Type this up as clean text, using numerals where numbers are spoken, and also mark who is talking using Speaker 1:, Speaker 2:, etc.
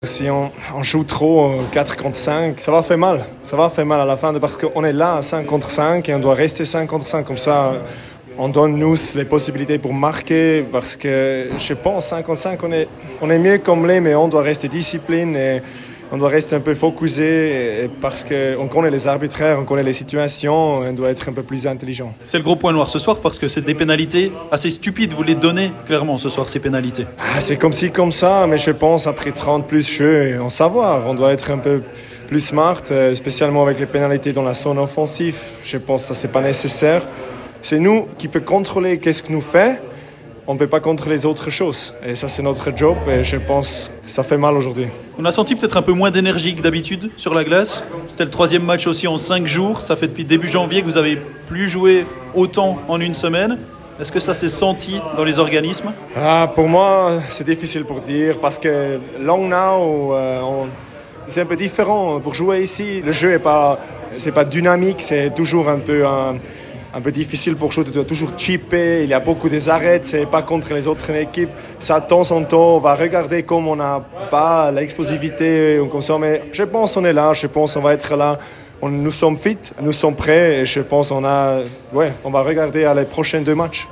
Speaker 1: Si on joue trop 4 contre 5, ça va faire mal. Ça va faire mal à la fin parce qu'on est là à 5 contre 5 et on doit rester 5 contre 5. Comme ça, on donne nous les possibilités pour marquer parce que je pense 5 contre 5, on est mieux comme mais on doit rester discipliné et on doit rester un peu focusé parce qu'on connaît les arbitraires, on connaît les situations, on doit être un peu plus intelligent.
Speaker 2: C'est le gros point noir ce soir parce que c'est des pénalités assez stupides. Vous les donnez clairement ce soir, ces pénalités.
Speaker 1: C'est comme ci, comme ça, mais je pense après 30 plus jeux, on savoir, on doit être un peu plus smart, spécialement avec les pénalités dans la zone offensive. Je pense que ça, c'est pas nécessaire. C'est nous qui peut contrôler qu'est-ce que nous fait. On ne peut pas contrôler les autres choses. Et ça, c'est notre job et je pense que ça fait mal aujourd'hui.
Speaker 2: On a senti peut-être un peu moins d'énergie que d'habitude sur la glace. C'était le 3e match aussi en 5 jours. Ça fait depuis début janvier que vous n'avez plus joué autant en une semaine. Est-ce que ça s'est senti dans les organismes ?
Speaker 1: Pour moi, c'est difficile pour dire parce que long now, c'est un peu différent. Pour jouer ici, le jeu c'est pas dynamique, c'est toujours un peu difficile pour jouer, tu dois toujours chipper, il y a beaucoup des arrêts, c'est pas contre les autres équipes. Ça, de temps en temps, on va regarder comme on n'a pas l'explosivité, comme ça, mais je pense qu'on est là, je pense qu'on va être là. Nous sommes fit, nous sommes prêts et je pense on va regarder à les prochains 2 matchs.